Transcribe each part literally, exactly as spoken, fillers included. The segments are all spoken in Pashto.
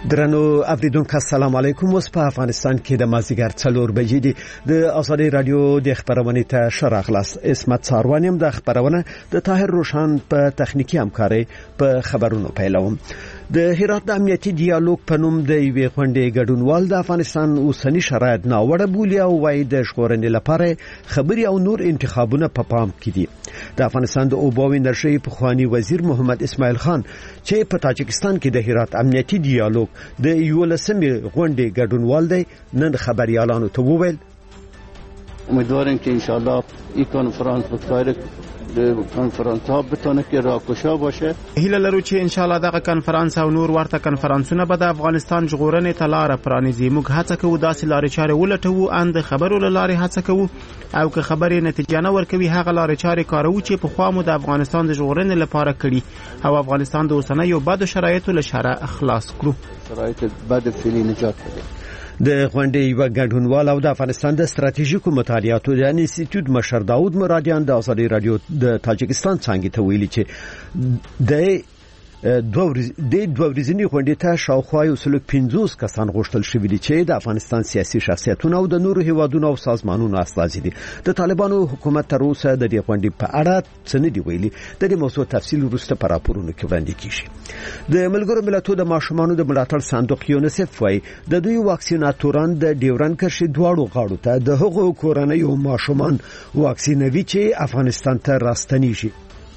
درنو اوریدونکو السلام علیکم. اوس په افغانستان کې د مازیګر څلور بجې دي. د آزادي رادیو د خبرونې ته شراغلاس اسمت ساروانیم د خبرونه د طاهر روشان په تخنیکی همکاري په خبرونو پیلوم. د هرات د امنیتي ډیالوګ په نوم د یوې غونډې ګډونوال د افغانستان اوسنی شرایط ناوړه بولي او وايي د ژغورنې لپاره خبري او نور انتخابونه په پام کې دي. د افغانستان د اوبو انرژي پخوانی وزیر محمد اسماعیل خان چې په تاجکستان کې د هرات امنیتي ډیالوګ د یولسمې غونډې ګډونوال دی، نن خبريالانو ته وویل امیدواریم که انشالله این کنفرانس بخیر کنفرانس ها بتونه که راهگشا باشه. هیله لرو چې انشالله دغه کنفرانس او نور ورته کنفرانسونه به د افغانستان ژغورنې ته لار پرانیزي. موږ هڅه کوو داسې لارې چارې ولټوو ان د خبرو له لارې هڅه کوو او که خبرې نتیجه نه ورکوي هغه لارې چارې کاروو چې په خوا مو د افغانستان د ژغورنې لپاره کړي او افغانستان د اوسنیو بدو شرایطو له شره خلاص کړو. شرایط بد فعلی نجات بده. د غونډې یو ګډونوال او د افغانستان د ستراتیژیکو مطالعاتو د انسټیټیوټ مشر داود مرادیان د آزادي رادیو د تاجکستان څنګه ته ویلي چې د دوه د دوه ورځې غونډې ته شاوخوا یو سل پنځوس کسان غوښتل شوي دي چې د افغانستان سیاسي شخصیتونو او د نورو هیوادونو او سازمانونو استازي دي. د طالبانو حکومت تر اوسه د دې غونډې په اړه څه نه دی ویلي. د دې موضوع تفصیل وروسته په راپورونو کې وړاندې کیږي. د ملګرو ملتونو د ماشومانو د ملاتړ صندوق یونیسف وايي د دوی واکسیناتوران د ډیورن کرښې دواړو غاړو ته د هغو کورنیو ماشومان واکسینوي چې افغانستان ته راستنیږي.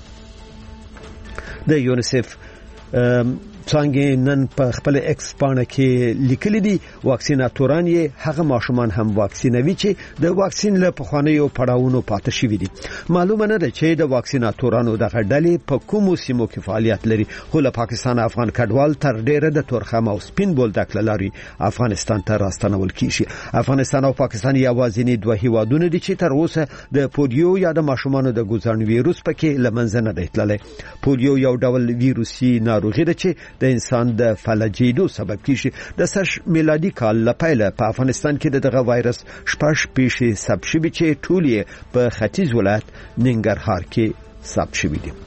د یونیسف څنګه نن په خپل ایکس پاڼه کې لیکلي دي واکسیناتوران یې هغه ماشومان هم واکسینوي چې د واکسین له پخوانیو پړاوونو پاتې شوي دي. معلومه نه ده چې د واکسیناتورانو دغه ډلې په کومو سیمو کې فعالیت لري، خو له پاکستان افغان کډوال تر ډیره د تورخم او سپین بولدک لاري افغانستان ته راستنول کیږي. افغانستان او پاکستان یوازینی دوه هیوادونه دي چې تر اوسه د پولیو یا د ماشومانو د ګوزن ویروس پکې لمنځه نه دی تللی. پولیو یو ډول ویروسي ناروغي ده چې د انسان د فلجیدو سبب کیږي. د سر میلادي کال لپاره په افغانستان کې دغه وایرس شپږ پیښې ثبت شوي چې ټول یې په ختیځ ولایت ننګرهار کې ثبت شوي دي.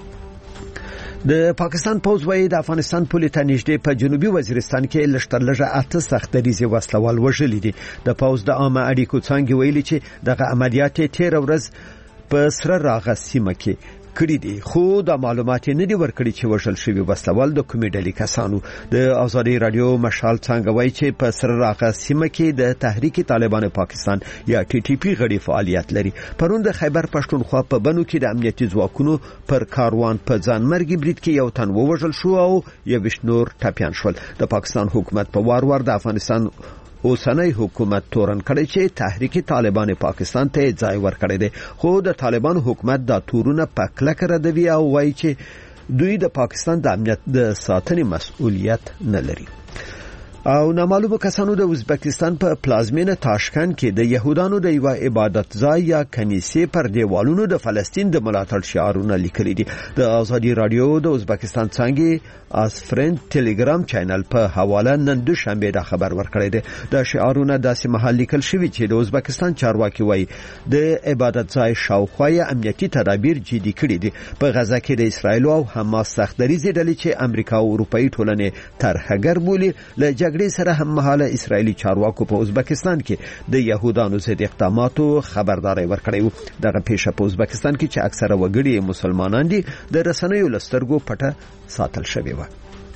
د پاکستان پوز وايي د افغانستان پولې ته نږدې په جنوبي وزیرستان کې لشترلږه اته سختریزي وسلوال وژلي دي. د پوز د عامه اړیکو څنګه ویلي چې دغه عملیات تیر ورځ په سره راغه سیمه کې کړی دي، خو د معلومات نه دی ورکړي چې وژل شوی وسلوال د کومې ډلې کسانو. د آزادي رادیو مشال څنګه وایي چې په سره راغه سیمه کې د تحریک طالبان پاکستان یا ټي ټي پی غړي فعالیت لري. پرون د خیبر پښتونخوا په بنو کې د امنیتي ځواکونو پر کاروان په ځانمرګي برید کې یو تن ووژل شو او یو نور ټپیان شول. د پاکستان حکومت په وار وار د افغانستان اوسنی حکومت تورن کړی چې تحریک طالبان پاکستان ته ځای ورکړی دی، خو د طالبان حکومت دا تورونه په کلکه ردوي او وایي چې دوی د پاکستان د امنیت د ساتنې مسؤلیت نه لري. او نامعلومه کسانو د ازبکستان په پلازمینه تاشکند کې د يهودانو د یو عبادت ځای یا کنیسې پر دیوالونو د فلسطین د ملاتړ شعارونه لیکلي دي. د آزادي رادیو د ازبکستان څنګه اس فرند ټلګرام چینل په حواله نن د شنبه د خبر ورکړی دی. د شعارونه داسې محل لیکل شوی چې د ازبکستان چارواکي وایي د عبادت ځای شاوخوا امنیتي تدابیر جدي کړي دي. په غزه کې د اسرایل او حماس سختدریزي ډلې چې امریکا او اروپאי ټولنې طرحګر بولي له جګړې سره هم مهاله اسرایلی چارواکو په ازبکستان کې د يهودانو ضد اقداماتو خبرداري ورکړې و. دغه پیښه په ازبکستان کې چې اکثره وګړي مسلمانان دي د رسنیو لسترګو پټه ساتل شوی و.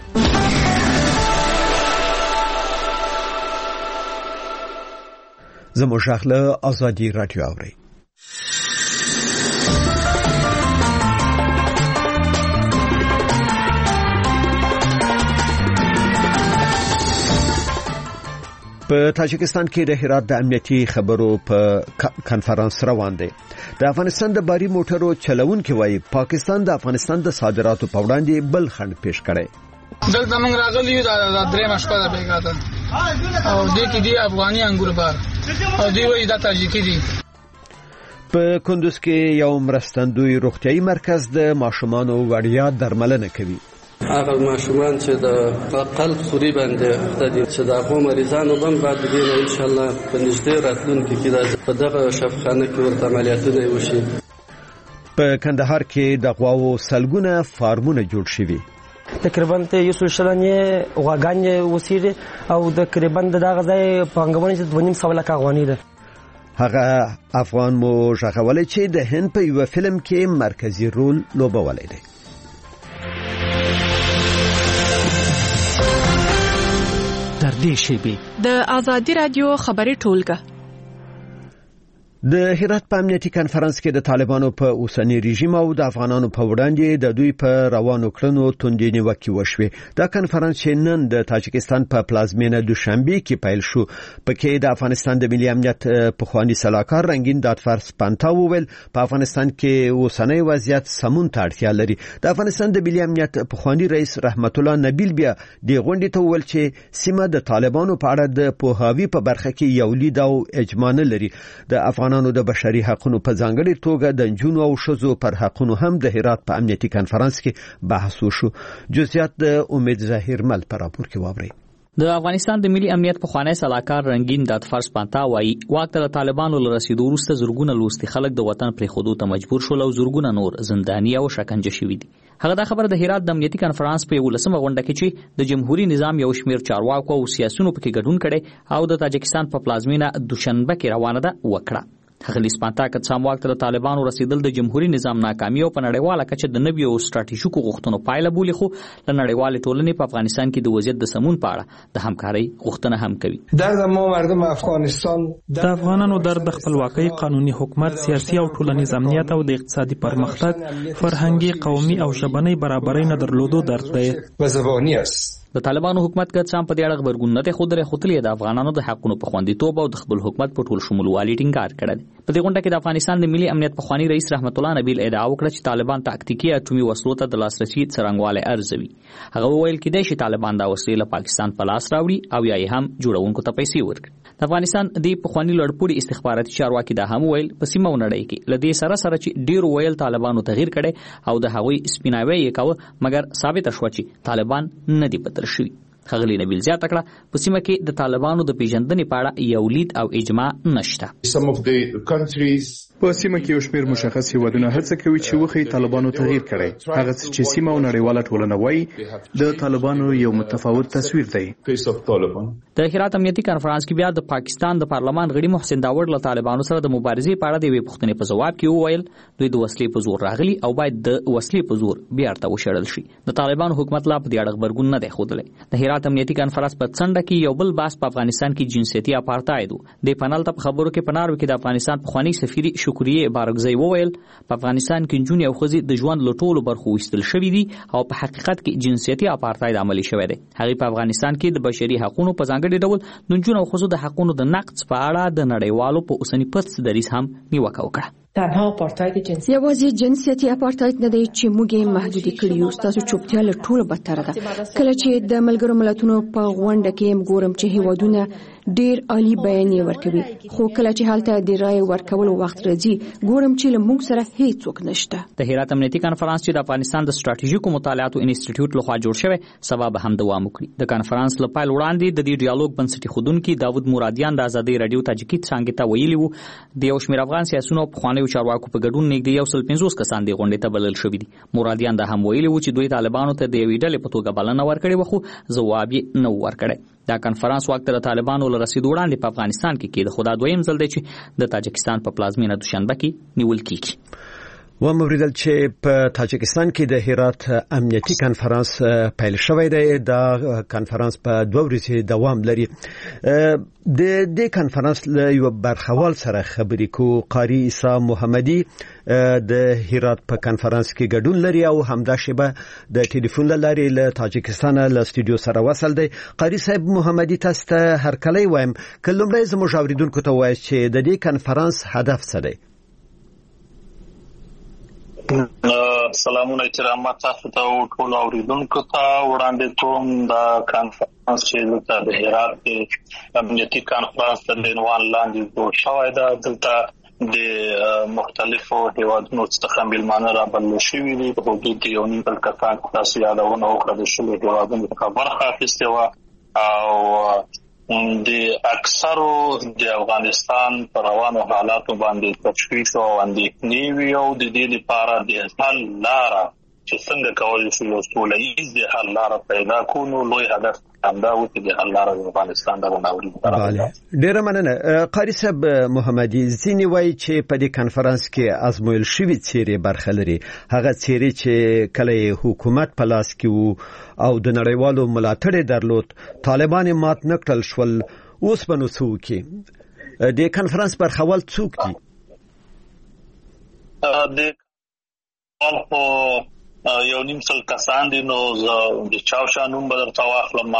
زموږ شاخله آزادي رادیو اوري. په تاجکستان کې د هرات د امنیتي خبرو په کنفرانس روان دی. د افغانستان د باری موټرو چلوونکو وايي پاکستان د افغانستان د صادراتو په وړاندې بل خنډ پیش کړي. دلته موږ راغلي یو د درې مشکل د بیګاته او د کې دی افغاني انګور بار او دی وایي د تاجیکی دی. په کندوز کې یو مرستندوی روغتيایي مرکز د ماشومانو وړیا درملنه کوي. هغه ماشومان چې د قلب خوري باندې د چې د هغو مریضانو هم بعد دې ان شاء الله په نږدې راتلونکي کې د دغه شفاخانه کې ورته عملیاتونه وشي. په کندهار کې د غواو سلګونه فارمونه جوړ شوي. تقریبا ته یو څو شلنې غواګانې وسیږي او د تقریبا دغه ځای پانګونه چې دوه نیم سوه لکه افغانۍ ده. هغه افغان مو ژغورلی چې د هند په یو فلم کې مرکزی رول لوبولی دی. در دې شیبې د آزادي رادیو خبري ټولګه. د هرات په امنیتي کانفرنس کې د طالبانو په اوسنی رژیم او د افغانانو په وړاندې د دوی په روانو کړنو توندې نیوکې وشوې. دا کانفرنس چې نن د تاجکستان په پلازمینه دوشنبه کې پیل شو، پکې د افغانستان د ملي امنیت پخوانی سلاکار رنگین دادفرس پانتا وویل په افغانستان کې اوسنی وضعیت سمون ته اړتیا لري. د افغانستان د ملي امنیت پخوانی رئیس رحمت الله نبیل بیا د غونډې ته وویل چې سیمه د طالبانو په اړه د پوهاوی په برخه کې یو لید او اجماع نه لري. د افغان نو د بشري حقوقو په ځانګړي توګه د جنونو او شذو پر حقوقو هم د هرات په امنیتي کانفرنس کې بحث وشو. جزئیات د امید ظاهر مل پر راپور کې واوري. د افغانستان د ملي امنیت پخوانی سلاکار رنگین دادفرس پانتا وایي واک ته طالبانو له رسیدو وروسته زورګونه لوستي خلک د وطن پرې خودو ته مجبور شول او زورګونه نور زنداني او شکنجه شوي دي. هغه دا خبر د هرات د امنیتي کانفرنس په ولسمه غونډه کې چې د جمهوریت نظام یو شمیر چارواکو او سیاسيونو پکې ګډون کړي او د تاجکستان په پلازمینه دوشنبه کې روانه ده وکړه. هغه لیسپانتا که څام وخت د طالبانو رسیدل د جمهوریت نظام ناکامي او په نړیواله کچه د نویو ستراتیژیکو غوښتنو پایله بولي، خو له نړیوالې ټولنې په افغانستان کې د وضعیت د سمون په اړه د همکارۍ غوښتنه هم کوي. درد ما مردم افغانستان د افغانانو درد د خپلواکۍ، قانوني حکومت، سیاسي او ټولنیز امنیت او د اقتصادي پرمختګ، فرهنګي، قومي او ژبنۍ برابرۍ نه درلودو درد دی. وزبانی است. د طالبانو حکومت که څام په دې اړه خبرګون نه خوده خپلې د افغانانو د حقونو په خوندیتوب او د خپل حکومت په ټول شمولوالي ټینګار کړی. په دې غونډه کې د افغانستان د ملي امنیت پخوانی رئیس رحمت الله نبیل ادعا وکړه چې طالبان تاکتیکي اټومي وسلو ته د لاسرسي څرنګوالی ارزوي. هغه وویل کېدای شي طالبان دا وسلې له پاکستان په لاس راوړي او یا یې هم جوړونکو ته پیسې ورکړي. د افغانستان د پخوانی لوړپوړي استخباراتي چارواکي دا هم ویل په سیمه ونړۍ کې لدې سره سره چې ډیر ویل طالبانو تغییر کړي او د هغوی سپیناوي یې کاوه، مګر ثابت شو چې طالبان نه دي بدل شوي. خغلی نبیل زیاته کړه په سیمه کې د طالبانو د پیژندنې په اړه یو لید او اجماع نشته. په سیمه کې یو شمېر مشخص هیوادونه هڅه کوي چې وخی طالبانو تغییر کړي. هغه چې سیمه او نړیواله ټولنه وایي د طالبانو یو متفاوت تصویر دی. د هرات امنیتي کانفرنس کې بیا د پاکستان د پارلمان غړي محسن داوړ له طالبانو سره د مبارزې په اړه د یوې پوښتنې په ځواب کې وویل دوی د وسلې په زور راغلي او باید د وسلې په زور بیرته وشړل شي. د طالبانو حکومت لا په دې اړه خبرګون نه دی ښودلی. د هرات امنیتي کانفرنس په څنډه کې یو بل بحث په افغانستان کې جنسیتي اپارټاید و. د پانل ته په خبرو کې پنارو کې د افغانستان پخوانی سفیر شکریه بارګزی وویل په افغانستان کې نجونې او ښځې د ژوند له ټولو برخو ویستل شوي دي او په حقیقت کې جنسیتي اپارټاید عملي شوی دی. هغې په افغانستان کې د بشري حقوقو په ځانګړي ډول د نجونو او ښځو د حقوقو د نقض په اړه د نړیوالو په اوسني پست دریځ هم نیوکه وکړه. تنها اپارټاید جنسي یوازې جنسیتي اپارټاید نه دی چې موږ یې محدود کړی یو. تاسو چوپتیا له ټولو بدتره ده. کله چې د ملګرو ملتونو په غونډه کې ګورم چې هیوادونه ډیر عالی بیانیه ورکوي، خو کله چې حالت د رای ورکولو وخت راځي ګورم چې له موږ سره هیڅوک نشته. د هرات امنیتي کانفرنس چې د افغانستان د ستراتیژیکو مطالعاتو انسټیټیوټ لخوا جوړ شوی سبب هم دوام وکړي. د کانفرنس له پیل وړاندې د دې ډیالوګ بنسټي خودونکي داوود مرادیان د ازادي رادیو تاجیکی څنګه ته ویلي وو د یو شمېر افغان سیاسيونو په خوانیو چارواکو په ګډون نږدې یو سل پنځوس کسان د غونډې ته بلل شوي دي. مرادیان دا هم ویلي وو چې دوی طالبانو ته د یوې ډلې په توګه بلنه ورکړې وه، خو ځواب یې نه ورکړی. دا کانفرنس وخت د طالبانو له رسیدو وړاندې په افغانستان کې کې د خدا دویم ځل دی چې د تاجکستان په پلازمینه دوشنبه کې نیول کیږي. و موریدل چې په تاجکستان کې د هرات امنیتي کانفرنس پیل شوی دی. دا کانفرنس په دوه ورځې دوام لري. د دې کانفرنس له یو برخوال سره خبرې کو قاری عیسی محمدي د هرات په کانفرنس کې ګډون لري او همدا شیبه د ټلیفون لارې له تاجکستان له استودیو سره وصل دی. قاری صاحب محمدي تاسو ته هرکلی وایم. کله زموږ اوریدونکو ته وایي چې د دې کانفرنس هدف څه دی؟ سلامونه احترامات تاسو ته او ټول اوریدونکو ته وړاندې کوم. د کانفرنس چې د هرات کې امنیتي کانفرنس د عنوان لاندې جوړ شوی دی، دلته د مختلفو هیوادونو څخه میلمانه رابلل شوي دي. په حدود یو نیم سل کسان تاسو یادونه وکړه د شلو هیوادونو څخه برخه اخیستې وه او د اکثرو د افغانستان پر روانو حالاتو باندې تشویش او اندېښنې وي او د دې لپاره د حل لاره چې څنګه کولای شو یو سولهییز حل لاره پیدا کړو. نو لوی هدف همدا و چې د حل لاره د افغانستان د ناورین بله ډیره مننه. قاری صاحب محمدي، ځینې وایي چې په دې کنفرانس کې ازمویل شوي څیرې برخه لري، هغه څیرې چې کله حکومت په لاس کې وو او د نړیوالو ملاتړ درلود، طالبان مات نه کړل شول. اوس به نو څه وکړي؟ د کنفرانس برخوال څوک دي؟ د خو یو نیم سل کسان دي. نو د چاوشانوم بدر تواخلم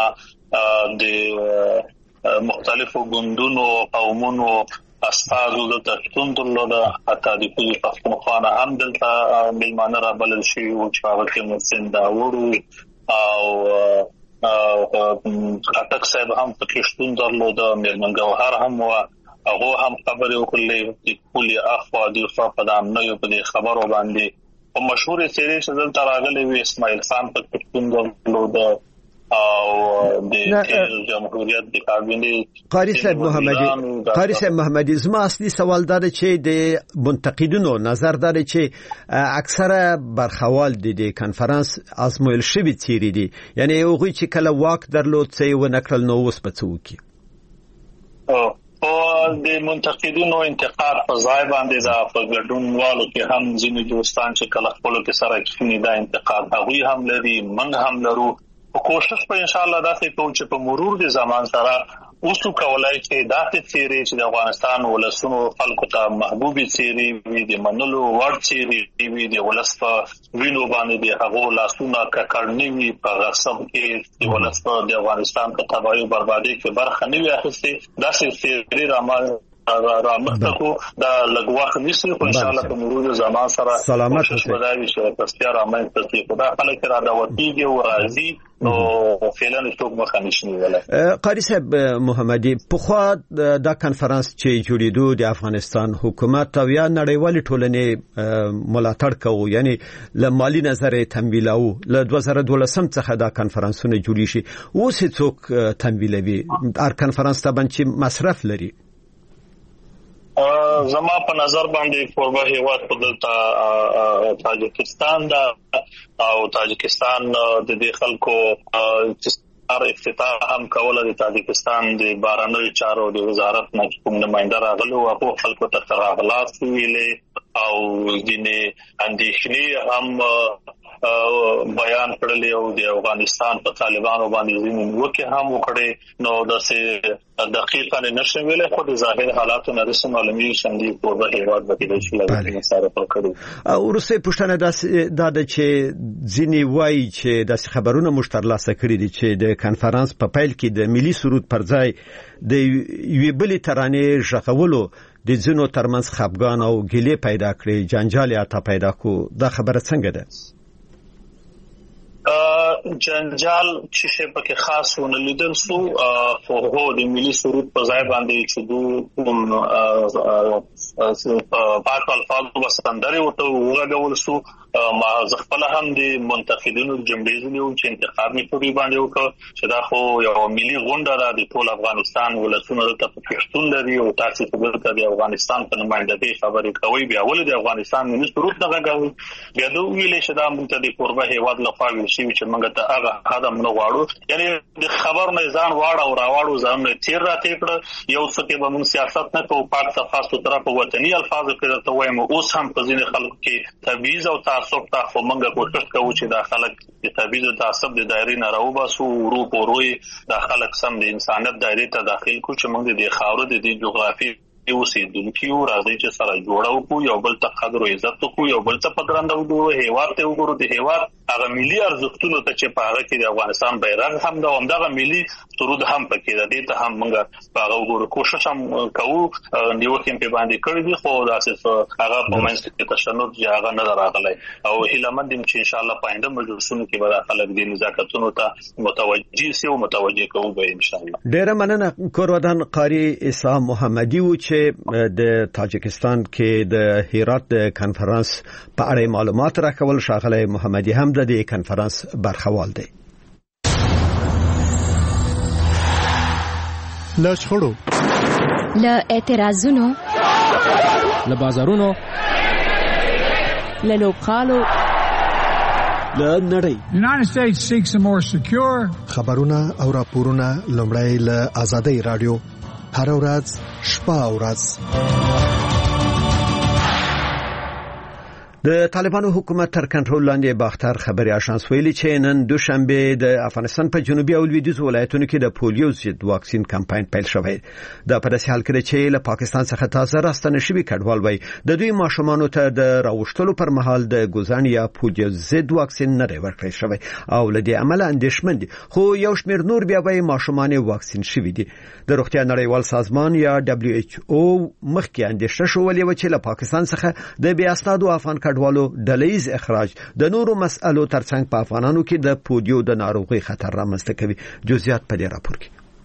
د مختلفو ګوندونو قومونو استازو د تشتون درلوده، حتی د پوزي پښتونخوا هم دلته میلمانه را بلل شي او چې هغه کې محسن داوړو او اټک صاحب هم پکې شتون درلوده، میرمن ګوهر هم و هغه هم خبرې وکړلې د کلی اخوا د فقدان نه یو په خبرو باندې. او مشهور سیری چې دلته راغلی وي اسماعیل خان په پښتون درلوده او د جمهوریت د کابینې. قاری صاحب محمدي قاری صاحب محمدي زما اصلي سوال دا دی چې د منتقدینو نظر دا دی چې اکثره برخوال د کنفرانس ازمویل شوي څیرې دي، یعنی هغوی چې کله واک درلود څه یې ونه کړل، نو اوس به څه وکړي؟ او د منتقدینو انتقاد په ځای باندې دا په ګډونوالو کې هم ځینې دوستان چې کله خپل کې سره کینی دا انتقاد هغوی هم لري، موږ هم لرو. په کوشش په ان شاء الله داسې کوو چې په مرور د زمان سره اوسو کولای چې داسې څیرې چې د افغانستان ولسونو خلکو ته محبوبي څیرې وي، د منلو وړ څیرې وي، د ولس په وینو باندې د هغو لاسونه ککړنی وي، په غصب کې د ولس په د افغانستان په تباہي او بربادي کې برخه نه وي اخیستې. داسې څیرې رامل رامختکو دا لګوخ نشي خو ان شاء الله په مرور زمان سره سلامت اوسه وداوي چې تاسو را مې تاسو خدا خلک را دا وتیږي او راځي نو فعلا څوک مخ نشي ولا. قاری صاحب محمدي، په خوا دا کنفرانس چې جوړېدو د افغانستان حکومت او یا نړیوال ټولنې ملاتړ کوي، یعنی له مالی نظر تمویلو له دوه زره دولسم څخه دا کنفرانسونه جوړی شي. اوس څوک تمویلوي؟ هر کنفرانس ته باندې مصرف لري. زما په نظر باندې قربه هیواد په دلته تاجکستان دا او تاجکستان د دې خلکو چې افتتاح هم کوله د تاجکستان د بهرنیو چارو د وزارت نه کوم نمائنده راغلو او خلکو ته تغاغلات ویلې او دینه اندېښنې هم بیان کړل او د افغانستان په طالبانو باندې زموږ وکي هم وکړي. نو داسې دقیقاً نشم ویلې خو د ظاهر حالاتو نه رسم معلومي شندې په وړ هیواد باندې چې لږه سره پکړو. او روسي پښتنه د د چې ځینی وایي چې د خبرونو مشترلاسه کړی دي چې د کنفرانس په پیل کې د ملي سرود پر ځای د یوې بلې ترانې ژغولو د ځینو ترمنځ خپګان او ګیلې پیدا کړې، جنجال یا تا پیدا کو. دا خبره څنګه ده؟ جنجال چې څه پکې خاص ونه لیدل سو خو هو د ملي سرود په ځای باندې چې دوه پاک الفاظ وسندري وته وغږول سو. ما ځخپل هم د منتقدینو جمهوریت چې انتخاب می په باندې وکړ چې دا خو یو ملي غونډه ده د ټول افغانستان ولسونو ته پښتون لري او تاسو په دغه د افغانستان په نمائندګۍ خبرې کوي. بیا ول د افغانستان ملي سرود نه غږول بیا دوه ویلې چې دا موږ د قربه هیواد لپاره ویل شي چې موږ ته هغه قدم نه غواړو، یعنی د خبر نه ځان واړه او راوړو ځان نه تیر راته کړ. یو څه کې به موږ سیاست نه کوو، پاک صفه ستره په وطني الفاظ کې ته وایم. اوس هم په ځینې خلکو کې تبعیض او تعصب ته خو موږ کوشش کوو چې دا خلک د تبعیض او تعصب د دایرې نه راوباسو، ورو په وروي دا خلک سم د انسانیت دایرې ته داخل کو چې موږ د خاورو د جغرافي اوسېدونکو راځي چې سره جوړو کو، یو بل ته قدر او عزت کو، یو بل ته پدرنده وګورو، هیواد ته وګورو، د هیواد هغه ملي ارزښتونو ته چې په هغه کې د افغانستان بیرغ هم دا همدغه ملي سرود هم پکې ده. دې ته هم موږ په هغه وګورو کوشش هم کوو. نیوکې په باندې کړې دي خو داسې هغه په منځ کې تشنج یا هغه نه راغلی او هیلمند چې ان شاء الله پاینده مجلسونو کې به خلک د نزاکتونو ته متوجي سي او متوجي کوو به ان شاء الله. ډېر مننه. کورودان قاری عیسی محمدي و چې د تاجکستان کې د هرات د کنفرانس په اړه معلومات راکول. شاغله محمدي هم د دې کنفرانس برخوال دی. له شخړو، له اعتراضونو، له بازارونو، له لوبغالو له نړۍ. United States seeks a more secure خبرونه او راپورونه لومړی له آزادۍ رادیو هر ورځ شپه او ورځ. د طالبانو حکومت تر کنټرول لاندې باختر خبري آژانس ویلي چې نن دوشنبه د افغانستان په جنوبي او لویدیځ ولایتونو کې د پولیو ضد واکسین کمپاین پیل شوی. دا په داسې حال کې چې له پاکستان څخه تازه راستنه شوي کډوال وای د دوی ماشومانو ته د راوښتلو پر مهال د ګوزن یا پولیو ضد واکسین نه ورکړل شوی او لدې عمل اندېښمن دي، خو یو شمېر نور بیا وای ماشومان واکسین شوي دي. د روغتیا نړیوال سازمان یا دبليو ایچ او مخکې اندېښنه شولې و چې له پاکستان څخه د بیا اسنادو افغان کډوالو ډلهیز اخراج د نورو مسألو ترڅنګ په افغانانو کې د پولیو د ناروغي خطر رامنځته کوي. جزئیات په دې راپور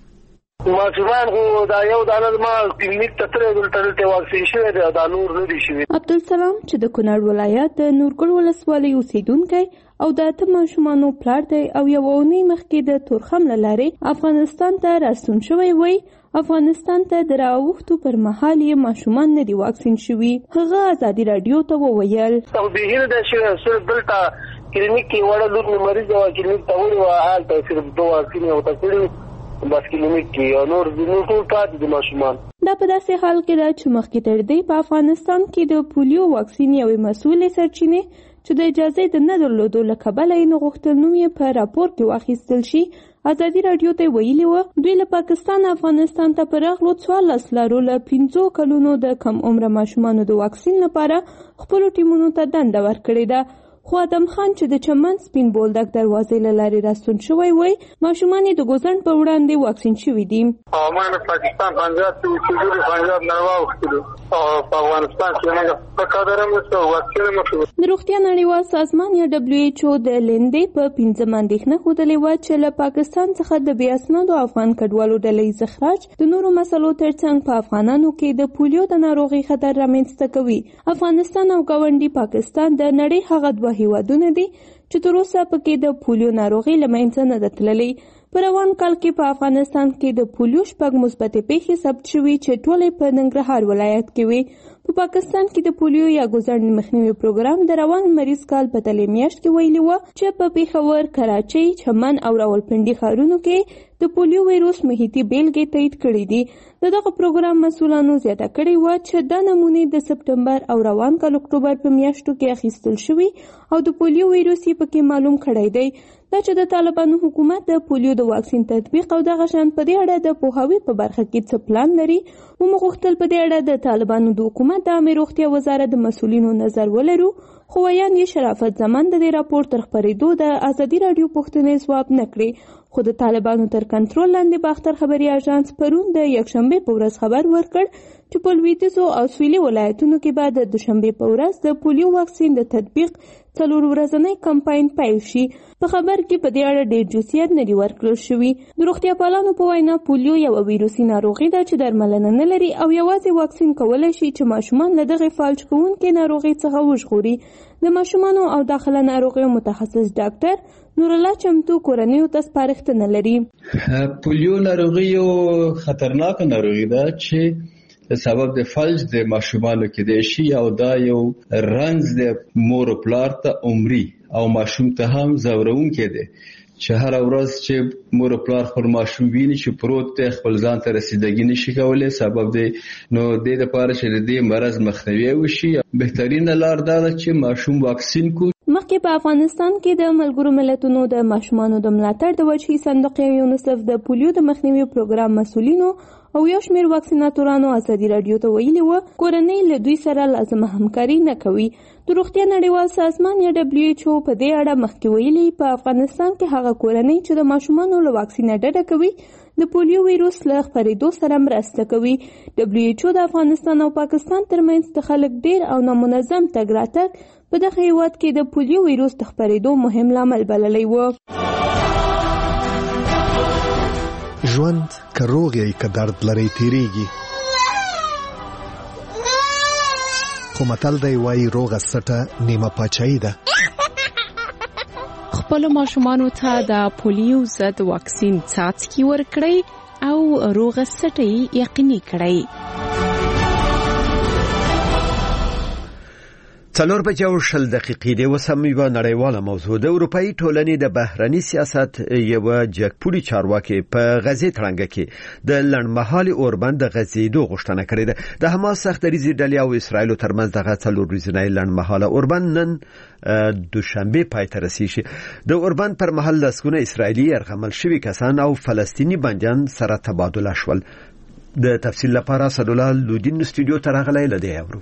کې. ماشومان خو دا یو د ما کلینیک ته ترې دلته واکسین شوی دی، دا نور نه دي شوی. عبدالسلام چې د کونړ ولایت د نورګل ولسوالۍ اوسیدونکی او د اته ماشومانو پلار دی او یو اونۍ مخکې د تورخم له لارې افغانستان ته راستون شوی وای. افغانستان ته د راوښتو پر مهال یې ماشومان نه دي واکسین شوي. هغه ازادي رادیو ته وویل او بهینه د شل دلته کلینیک کې وړه لور مریض او کلینیک ته وړي او حالت صرف دوه واکسین او تکړه بس کلینیک کې او نور د نور ټول پاتې دي ماشومان. دا په داسې حال کې ده چې مخکې تر دې په افغانستان کې د پولیو واکسین یوې مسؤلې سرچینې چې د اجازه د نه درلودو له کبله یې نغوښتل نوم یې په راپور کې واخیستل شي. ازادي رادیو ته ویلي و دوی له پاکستان افغانستان ته پر راغلو څوارلس لارو له پنځو کلونو د کم عمره ماشومانو د واکسین لپاره خپل ټیمونو ته دنده ورکړې ده. خو ادم خان چې د چمن سپین بولدک دروازې له لارې راستون شوی وای ماشومان د ګوزن په وړاندې واکسین شوي دي. موږ پاکستان پنجاب ته چې د پنجاب نه واوښتلو او په افغانستان کې موږ په کادر مو واکسین مو. د روغتیا نړیوال سازمان یا دبليو ایچ او د لندې په پنځم اندېښنه ښودلې وه چې له پاکستان څخه د بې اسنادو افغان کډوالو ډلهییز اخراج د نورو مسلو ترڅنګ په افغانانو کې د پولیو د ناروغۍ خطر رامنځته کوي. افغانستان او ګاونډي پاکستان د نړۍ هغه دوه هیوادونه دي چې تر اوسه پکې د پولیو ناروغي له منځه نه ده تللې. په روان کال کې په افغانستان کې د پولیو شپږ مثبتې پیښې ثبت شوي چې ټولې په ننګرهار ولایت کې وي. په پاکستان کې د پولیو یا ګوزن مخنیوي پروګرام د روان مریض کال په تلې میاشت کې ویلي و چې په پیښور، کراچۍ، چمن او راولپنډي ښارونو کې د پولیو وایروس محیطي بیلګې تایید کړې دي. د دغه پروګرام مسؤلانو زیاته کړې وه چې دا نمونې د سپټمبر او روان کال اکتوبر په میاشتو کې اخیستل شوي او د پولیو وایروس یې پکې معلوم کړی دی. دا چې د طالبانو حکومت د پولیو د واکسین تطبیق او دغه شان په دې اړه د پوهاوي په برخه کې څه پلان لري. موږ غوښتل په دې اړه د طالبانو د حکومت د عامه روغتیا وزارت د مسؤلینو نظر ولرو، خو ویان یې شرافت زمان د دې راپور تر خپرېدو د ازادي رادیو پوښتنې ځواب نه کړې. خو د طالبانو تر کنټرول لاندې باختر خبري آژانس پرون د یکشنبه په ورځ خبر ورکړ چې په لویدیځو او سویلي ولایتونو کې به د دوشنبه په ورځ د پولیو واکسین د تطبیق څلور ورځنی کمپاین پیل شي. په خبر کې په دې اړه ډېر جزئیات نه دي ورکړل شوي. د روغتیا پالانو په وینا پولیو یوه ویروسي ناروغي ده چې درملنه نه لري او یوازې واکسین کولی شي چې ماشومان له دغې فالج کوونکې ناروغۍ څخه وژغوري. د ماشومانو او داخله ناروغیو متخصص ډاکټر نورالله چمتو کورنیو ته سپارښتنه لري. پولیو ناروغي یو خطرناک ناروغي ده چې سبب د فلج د ماشومانو کې دی شي او دا یو رنځ د مور او پلار ته عمري او ماشوم ته هم ځورونکی دی چې هر ورځ چې مور او پلار خپل ماشوم ویني چې پروت دی خپل ځان ته رسیدګي نشي کولی سبب دی. نو د دې لپاره چې د دې مرض مخنیوي وشي بهترینه لار دا ده چې ماشوم واکسین کو. مخکې په افغانستان کې د ملګرو ملتونو د ماشومانو د ملاتړ د وجهي صندوق یا یونیسف د پولیو د مخنیوي پروګرام مسؤلینو او یو شمېر واکسیناتورانو ازادي رادیو ته ویلي و کورنۍ له دوی سره لازمه همکاري نه کوي. د روغتیا نړیوال سازمان یا دبليو ایچ او په دې اړه مخکې ویلي په افغانستان کې هغه کورنۍ چې د ماشومانو له واکسین ډډه کوي د پولیو وایروس له خپرېدو سره مرسته کوي. دبليو ایچ او د افغانستان او پاکستان ترمنځ د خلک ډېر او نامنظم تګ راتګ په دغه هیواد کې د پولیو وایروس د خپرېدو مهم لامل بللی و. ژوند که روغ یې که درد لري تیریږي، خو متل دی وایي روغه سټه نیمه پاچاهي ده. خپلو ماشومانو ته د پولیو ضد واکسین څاڅکي ورکړئ او روغه سټه یقیني کړئ. څلور بجې او شل دقیقې د وسمې و نړیواله موضوع د اروپאי ټولنې د بهرني سیاست یو جګپوړي چارواکي په غزې تړنګ کې د لړمحالي اوربند د غزې دوه غوښتنه کړې ده د حماس سختريزي ډلې او اسرایل ترمنځ دغه څلور ورځې لړمحاله اوربند نن دوشنبه پای ته رسیدي د اوربند پر محل لسګونه اسرایلی يرغمل شوی کسان او فلسطینی بنديان سره تبادله شول د تفصیل لپاره صدولله لودین استودیو ته راغلی لدی اورو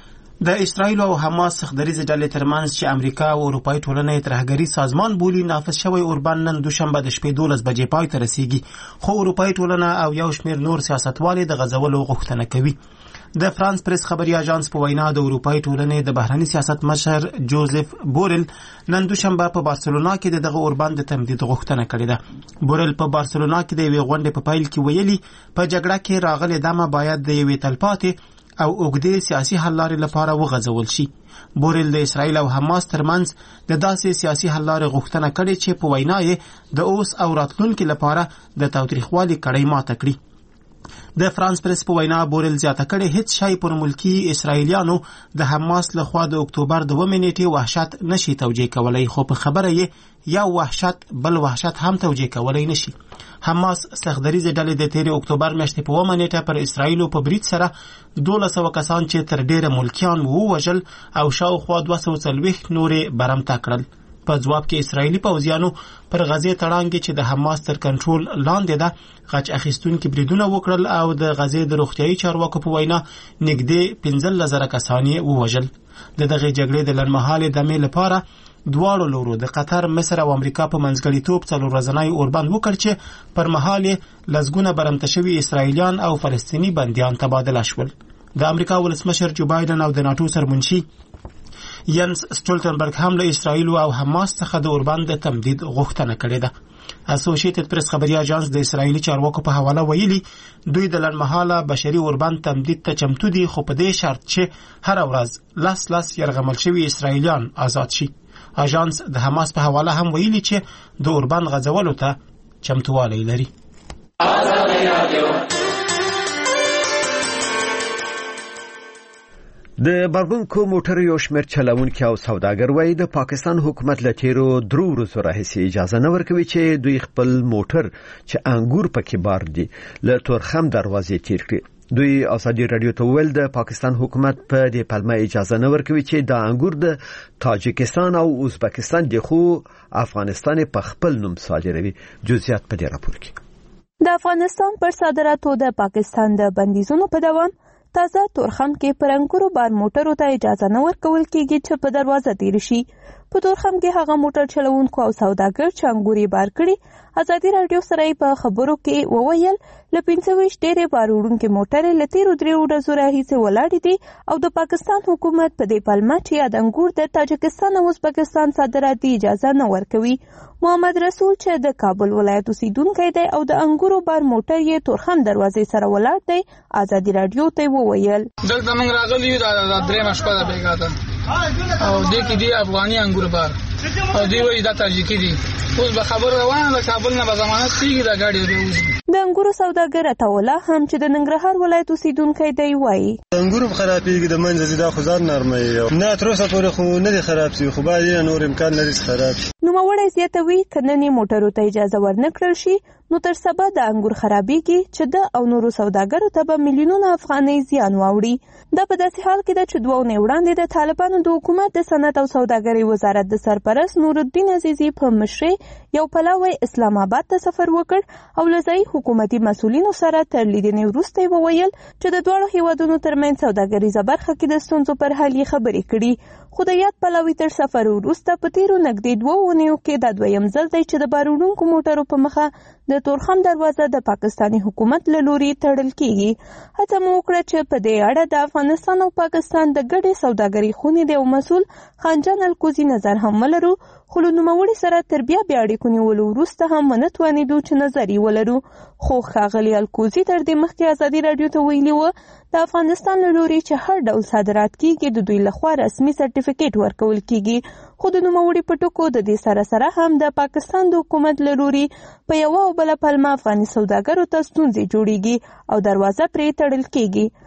د اسرایل او حماس سختدریزه ډلې ترمنځ چې امریکا او اروپאי ټولنې ترهګری سازمان بولی نافذ شوی اوربند نن دوشنبه د شپې دولس بجې پای ته رسیږي خو اروپאי ټولنه او یو شمېر نور سیاستوالو د غزولو غوښتنه کوي د فرانس پریس خبري اژانس په وینا د اروپאי ټولنې د بهرني سیاست مشر جوزف بورل نن دوشنبه په بارسلونا کې دغه اوربند د تمدید غوښتنه کړې ده بورل په بارسلونا کې د یوې غونډې په پیل کې ویلي په جګړه کې راغلي دمه باید د یوې تلپاتې او اوګدې سیاسي حل لارې لپاره وغځول شي بورل د اسرایل او حماس ترمنځ د داسې سیاسي حل لارې غوښتنه کړې چې په وینا یې د اوس او راتلونکي لپاره د تاوتریخوالي کړۍ ماته کړي د فرانس پریس په وینا بورل زیاته کړي هیڅ شی پر ملکی اسرایلیانو د حماس لخوا د اکتوبر دوه نیټې وحشت نشي توجیه کولای خو په خبره یې یا وحشت بل وحشت هم توجیه کولای نشي حماس سختدریزه ډلې د تیر اکتوبر میاشتې په اومه نیټه پر اسرایل او په برید سره دولس سوه کسان چې تر ډیره ملکیان ووژل او شاوخوا دوه سوه څلوېښت نورې برمته کړل په ځواب کې اسرایلی پوځیانو پر غزې تړانګې چې د حماس تر کنټرول لاندې ده غچ اخیستونکي بریدونه وکړل او د غزې د روغتیايي چارواکو په وینا نږدې پنځلس زره کسان یې ووژل د دغه جګړې د لنډمهالې دمې لپاره دواړو لورو د قطر مصر او امریکا په منځګړیتوب څلور ورځنی اوربند وکړ چې پر مهال لسګونه برمته شوي اسرایلیان او فلسطینی بندیان تبادله شول د امریکا ولسمشر جو بایدن او د ناتو سرمنشي ینس سټولټنبرګ هم له اسرایل او حماس څخه د اوربند د تمدید غوښتنه کړې ده اسوسییټډ پریس خبري اژانس د اسرایلی چارواکو په حواله ویلي دوی د لنډمهاله بشري اوربند تمدید ته چمتو دي خو په دې شرط چې هر ورځ لاس لاس يرغمل شوي اسرایلیان آزاد شي اژانس د حماس په حواله هم ویلي چې د اوربند غځولو ته چمتووالی لري د باربونکو موټر یو شمېر چلوونکي او سوداګر وایي د پاکستان حکومت له تیرو درو ورځو راهیسې اجازه نه ورکوي چې دوی خپل موټر چې انګور پکې بار دي له تورخم دروازې تیر کړي دوی ازادي رادیو ته ویل د پاکستان حکومت په دې پلمه اجازه نه ورکوي چې د انګور د تاجکستان او ازبکستان د خو افغانستان په خپل نوم صادروي جزئیات په دې راپور کې د افغانستان پر صادراتو د پاکستان د بندیزونو په دوام تازه تورخم کې پر انګورو بار موټرو ته اجازه نه ورکول کېږي چې په دروازه تیر شي په تورخم کې هغه موټر چلوونکو او سوداګر چې انګوري بار کړي ازادي رادیو سره په خبرو کې وویل ل پنځه ویشت ډېرې بار وړونکي موټرې له تیرو درې ورځو راهیسې ولاړې دي او د پاکستان حکومت په دې پلمه چې د انګور د تاجکستان او ازبکستان صادرات اجازه نه ورکوي محمد رسول چې د کابل ولایت اوسیدونکی دی او د انګورو بار موټر یې تورخم دروازې سره ولاړ دی ازادي رادیو ته وویل دلته موږ راغلي یو د درېمه شپه ده بیګاته او دې کې دی افغاني انګور بار او دی وایي دا تاجیکي دي اوس به خبر روانه ده کابل نه به ضمانت کېږي دا ګاډي به د انګورو سوداګر عطاوالله هم چې د ننګرهار ولایت اوسیدونکی دی وایي د انګورو خرابېږي د منځه ځي دا خو ځان نرموي نه تر اوسه پورې خو نه دي خراب شي خو باید یې نور امکان لري چې خراب شي نوموړی زیاتوي که نن یې موټرو ته اجازه ورنه کړل شي نو تر سبا د انګور خرابېږي چې د او نورو سوداګرو ته به میلیونونه افغانۍ زیان واوړي دا په داسې حال کې ده چې دوه اونۍ وړاندې د طالبانو د حکومت د صنعت او سوداګرۍ وزارت د سرپرست نورالدین عزیزي په مشرۍ یو پلاوی اسلام آباد ته سفر وکړ او له ځایي حکومتي مسؤلینو سره تر لیدنې وروسته یې وویل چې د دواړو هیوادونو ترمنځ سوداګریزه برخه کې د ستونزو پر حل یې خبرې کړي خو د یاد پلاوي تر سفر وروسته په تیرو نږدې دوه اونیو کې دا دویم ځل دی چې د بار وړونکو موټرو په مخه د تورخم دروازه د پاکستاني حکومت له لوري تړل کیږي هڅه مو وکړه چې په دې اړه د افغانستان او پاکستان د ګډې سوداګرۍ خونې د یو مسؤل خانجان الکوزي نظر هم ولرو خو له نوموړي سره تر بیا بیا اړیکو نیولو وروسته هم ونه توانېدو چې نظر یې ولرو خو ښاغلي الکوزي تر دې مخکې ازادي راډیو ته ویلي وه د افغانستان له لوري چې هر ډول صادرات کیږي د دوی لخوا رسمي سرټیفیکیټ ورکول کیږي خو د نوموړي په ټکو د دې سره سره هم د پاکستان د حکومت له لوري په یوه او بله پلمه افغاني سوداګرو ته ستونزې جوړیږي او دروازه پرې تړل کیږي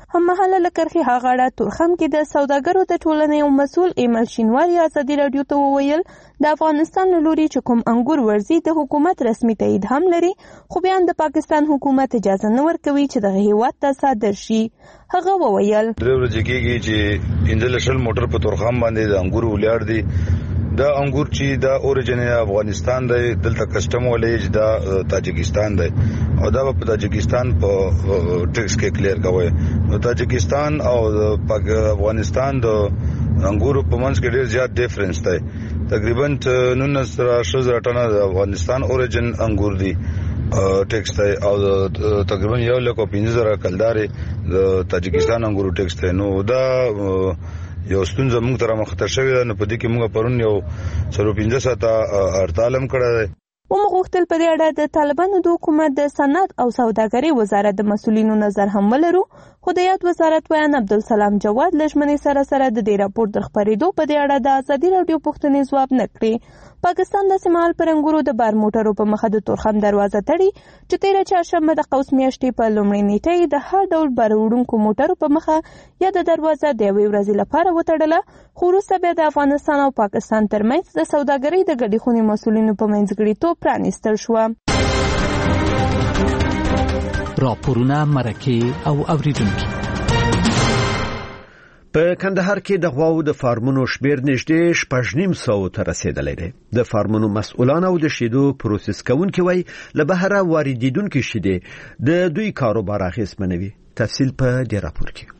هممهاله له کرښې هغاړه تورخم کې د سوداګرو د ټولنې یو مسؤل ایمل شینواري ازادي راډیو ته وویل د افغانستان له لوري چې کوم انګور ورځي د حکومت رسمي تایید هم لري، خو بیا د پاکستان حکومت اجازه نه ورکوي چې دغه هیواد ته صادر شي. هغه وویل درې ورځې کېږي چې پنځه لسل موټر په تورخم باندې د انګور ولاړ دي. دا انګور چې دا اوريجن افغانستان دی، دلته کسٹم ولې دا تاجکستان دی او دا په تاجکستان په ټیکس کې کلیر کوي. نو تاجکستان او افغانستان د انګور په منځ کې ډیر زیات ډیفرنس دی. تقریبا نولس زره ټنه د افغانستان اوريجن انګور دي ټیکس دی او تقریبا یو لک پنځه زره کلدارې د تاجکستان انګور ټیکس دی. نو دا یو ستونزه موږ ته مخته شوې ده. نو په دې کې موږ پرون یو څلور پنځه ساعته هړتال هم کړی دی. وموږ غوښتل په دې اړه د طالبانو د حکومت د صنعت او سوداګرۍ وزارت د مسؤلینو نظر هم ولرو، خو د یاد وزارت ویان عبدالسلام جواد له ژمنې سره سره د دې راپور د خپرېدو په دې اړه د ازادي راډیو پوښتنې ځواب نه کړې. پاکستان داسې مهال پر انګورو د بار موټرو په مخه د تورخم دروازه تړي چې تېره چهارشنبه د قوس میاشتې په لومړۍ نیټه یې د هر ډول بار وړونکو موټرو په مخه یا د دروازه د یوې ورځې لپاره وتړله، خو وروسته بیا د افغانستان او پاکستان ترمنځ د سوداګرۍ د ګډې خونې مسؤلینو په منځګړیتوب پرانیستل شوه. راپورونه، مرکې او اوریدونکي. په کندهار کې د غواو د فارمونو شمیر نږدې شپږ نیم سوه ته رسیدلی دی. د فارمونو مسؤلان او د شیدو پروسس کوونکي وایي له بهره واردېدونکي شیدې د دوی کاروبار اغېزمنوي. تفصیل په دې راپور کې.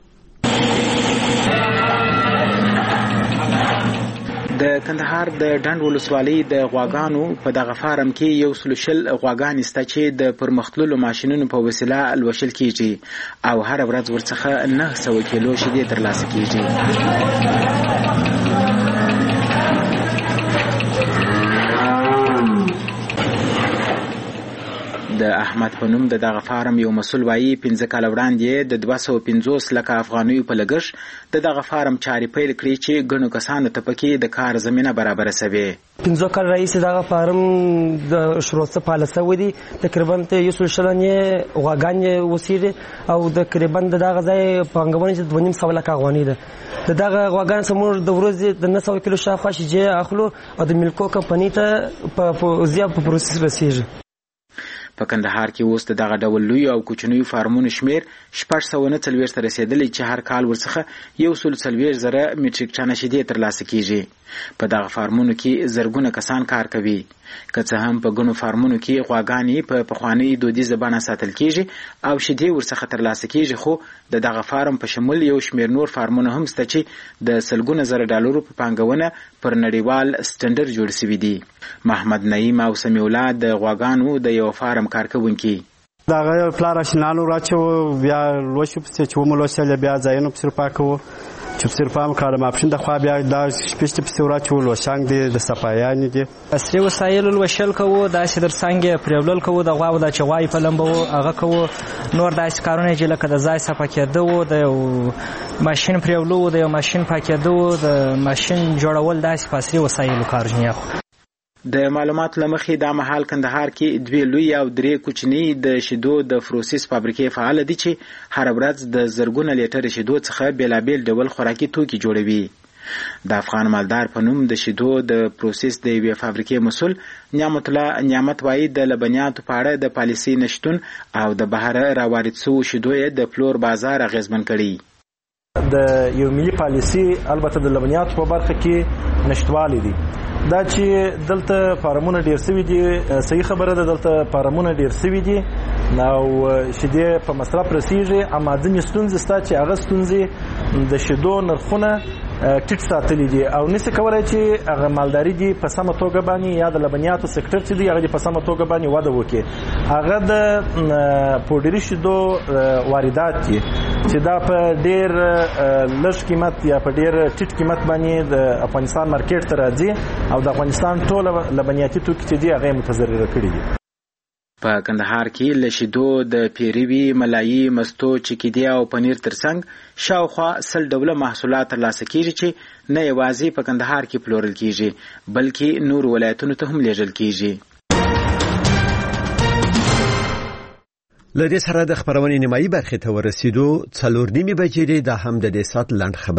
د کندهار د ډنډ ولسوالۍ د غواګانو په دغه فارم کې یو سل شل غواګانې شته چې د پرمختللو ماشینونو په وسیله لوشل کیږي او هر ورځ ورڅخه نه سوه کیلو شیدې ترلاسه کیږي. د احمد په نوم د دغه فارم یو مسؤل وایي پنځه کاله وړاندې د دوه سوه پنځوس لکه افغانیو په لګښت د دغه فارم چارې پیل کړې چې ګڼو کسانو ته پکې د کار زمینه برابره سوې. پنځه کال راهیسې دغه فارم د شروع څخه فعال سوی دی. تقریبا یو سل شلنې غواګانې اوسېږي او تقریبا د دغه ځای پانګونه چې دوه نیم سوه لکه افغانۍ ده. د دغه غواګانو څخه موږ د ورځې د نهه سوه کیلو شاوخوا شیدې اخلو او د ملکو کمپنۍ ته په زیات په پروسس رسېږي. په کندهار کې اوس د دغه ډول لوی او کوچنیو فارمونو شمیر شپږ سوه نه څلوېښت ته رسېدلی چې هر کال ورڅخه یو سل څلوېښت زره میټریک ټنه شیدې ترلاسه کیږي. په دغه فارمونو کې زرګونه کسان کار کوي. که څه هم په ګڼو فارمونو کې غواګانې په پخوانۍ دودیزه بڼه ساتل کیږي او شیدې ورڅخه ترلاسه کیږي، خو د دغه فارم په شمول یو شمیر نور فارمونه هم شته چې د سلګونه زره ډالرو په پانګونه پر نړیوال سټنډرډ جوړ شوي دي. محمد نعیم او سمیع الله د غواګانو د یو فارم کارکوونکي. دغه پلار شینالو راچو بیا لوشو پسې چې وملوسل بیا ځایونو پسې پاکو چې پسې پام کړم اپشن د خو بیا د شپږ پسې راچو لوشنګ دي د صفایان دي اصلي وسایل لوشل کوو د شدر څنګه پرولل کوو د غواو د چوای په لمبو هغه کوو نور داس کارونه چې لکه د ځای صفه کېدو د ماشين پرولو د ماشين پاکېدو د ماشين جوړول داس فاصله وسایل کارونه. د معلوماتو لمخې د محل کندهار کې دوی لوی او درې کوچنی د شیدو د پروسس فابریکې فعال دي چې هر ورځ د زرګونه لیټر شیدو څخه بیلابیل ډول خوراکي توکي جوړوي. د افغان مالدار په نوم د شیدو د پروسس د یوې فابریکې مسؤل نعمت الله نعمت وایي د لبنیاتو په اړه د پالیسي نشتون او د بهر راوارد شوو شیدو د پلور بازار اغیزمن کړي. د یو ملي پالیسي البته د لبنیاتو په برخه کې نشټوالی دي. دا چې دلته فارمونه ډیر سوي دي صحیح خبره ده، دلته فارمونه ډیر سوي دي او شیدې په مصرف رسیږي، اما ځینې ستونزې شته چې هغه ستونزې د شیدو نرخونه ټیټ ساتلي دي او نشي کولای چې هغه مالداري دي په سمه توګه باندې یا د لبنیاتو سکتور چې دی هغه په سمه توګه باندې وده وکړي. هغه د پوډري شیدو واردات دي چې دا په ډیر لږ قیمت یا په ډیر ټیټ قیمت باندې د افغانستان مارکیټ ته راځي او د افغانستان ټول لبنیاتي توکي چې دي هغه متضرر کړي دي. په کندهار کې له شیدو د پیروي، ملایي، مستو، چکیدی او پنیر ترڅنګ شاوخوا سل ډوله محصولات ترلاسه کیږي چې نه یوازې په کندهار کې پلورل کیږي بلکې نور ولایتونو ته هم لیږل کیږي. لدې سره د خبرونې نیمایي برخې ته ورسېدو څلور نیمه بجې د هم د دې سات لاند خبر